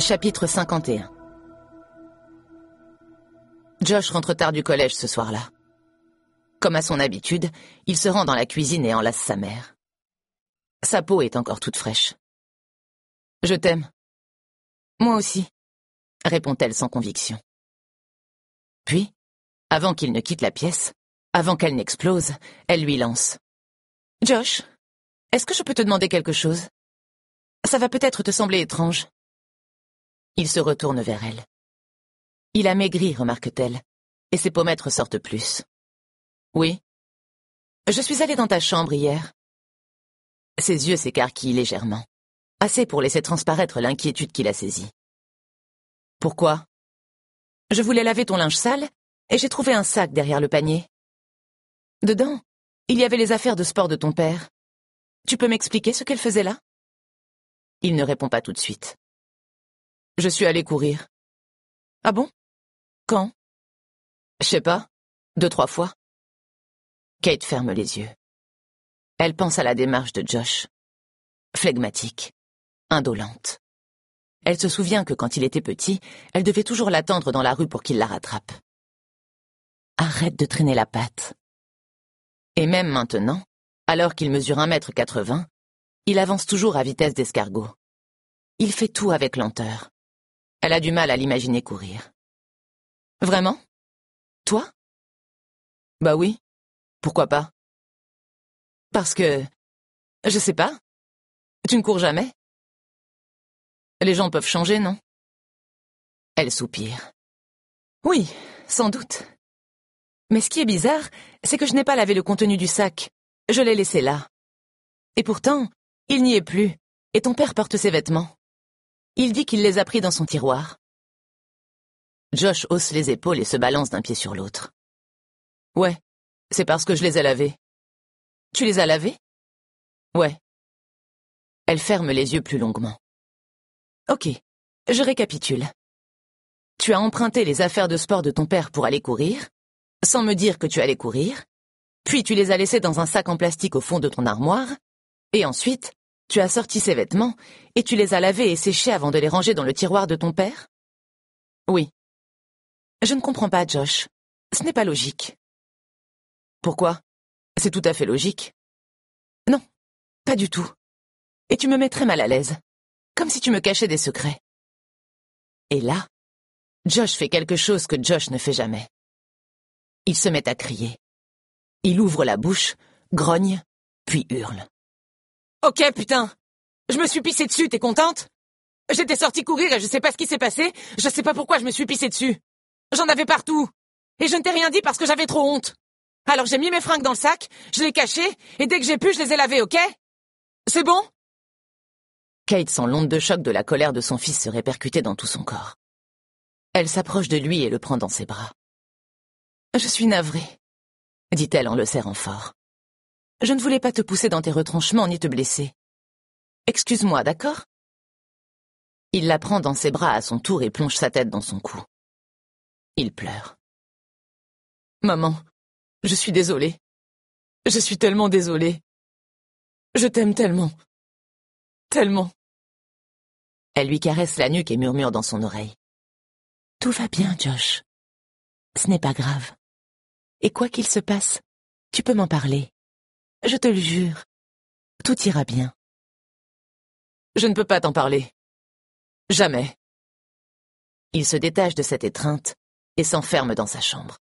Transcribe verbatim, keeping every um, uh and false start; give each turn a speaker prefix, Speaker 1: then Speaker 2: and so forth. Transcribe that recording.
Speaker 1: Chapitre cinquante et un. Josh rentre tard du collège ce soir-là. Comme à son habitude, il se rend dans la cuisine et enlace sa mère. Sa peau est encore toute fraîche. « Je t'aime. »« Moi aussi », répond-elle sans conviction. Puis, avant qu'il ne quitte la pièce, avant qu'elle n'explose, elle lui lance. « Josh, est-ce que je peux te demander quelque chose? Ça va peut-être te sembler étrange. » Il se retourne vers elle. Il a maigri, remarque-t-elle, et ses pommettes ressortent plus. « Oui. Je suis allée dans ta chambre hier. » Ses yeux s'écarquillent légèrement, assez pour laisser transparaître l'inquiétude qui la saisit. « Pourquoi? » Je voulais laver ton linge sale, et j'ai trouvé un sac derrière le panier. Dedans, il y avait les affaires de sport de ton père. Tu peux m'expliquer ce qu'elle faisait là? Il ne répond pas tout de suite. Je suis allée courir. Ah bon? Quand? Je sais pas. Deux, trois fois. Kate ferme les yeux. Elle pense à la démarche de Josh. Flegmatique. Indolente. Elle se souvient que quand il était petit, elle devait toujours l'attendre dans la rue pour qu'il la rattrape. Arrête de traîner la patte. Et même maintenant, alors qu'il mesure un mètre quatre-vingts, il avance toujours à vitesse d'escargot. Il fait tout avec lenteur. Elle a du mal à l'imaginer courir. Vraiment? Toi? Bah oui. Pourquoi pas? Parce que... Je sais pas. Tu ne cours jamais? Les gens peuvent changer, non? Elle soupire. Oui, sans doute. Mais ce qui est bizarre, c'est que je n'ai pas lavé le contenu du sac. Je l'ai laissé là. Et pourtant, il n'y est plus, et ton père porte ses vêtements. Il dit qu'il les a pris dans son tiroir. Josh hausse les épaules et se balance d'un pied sur l'autre. Ouais, c'est parce que je les ai lavés. Tu les as lavés? Ouais. Elle ferme les yeux plus longuement. Ok, je récapitule. Tu as emprunté les affaires de sport de ton père pour aller courir, sans me dire que tu allais courir, puis tu les as laissés dans un sac en plastique au fond de ton armoire, et ensuite, tu as sorti ses vêtements et tu les as lavés et séchés avant de les ranger dans le tiroir de ton père? Oui. Je ne comprends pas, Josh. Ce n'est pas logique. Pourquoi? C'est tout à fait logique. Non, pas du tout. Et tu me mets très mal à l'aise, comme si tu me cachais des secrets. Et là, Josh fait quelque chose que Josh ne fait jamais. Il se met à crier. Il ouvre la bouche, grogne, puis hurle. Ok, putain! Je me suis pissé dessus, t'es contente? J'étais sortie courir et je sais pas ce qui s'est passé, je sais pas pourquoi je me suis pissé dessus. J'en avais partout. Et je ne t'ai rien dit parce que j'avais trop honte. Alors j'ai mis mes fringues dans le sac, je les cachées, et dès que j'ai pu, je les ai lavées, ok? C'est bon? Kate sent l'onde de choc de la colère de son fils se répercuter dans tout son corps. Elle s'approche de lui et le prend dans ses bras. Je suis navrée, dit-elle en le serrant fort. Je ne voulais pas te pousser dans tes retranchements ni te blesser. Excuse-moi, d'accord? Il la prend dans ses bras à son tour et plonge sa tête dans son cou. Il pleure. Maman, je suis désolée. Je suis tellement désolée. Je t'aime tellement. Tellement. Elle lui caresse la nuque et murmure dans son oreille. Tout va bien, Josh. Ce n'est pas grave. Et quoi qu'il se passe, tu peux m'en parler. Je te le jure. Tout ira bien. Je ne peux pas t'en parler. Jamais. Il se détache de cette étreinte et s'enferme dans sa chambre.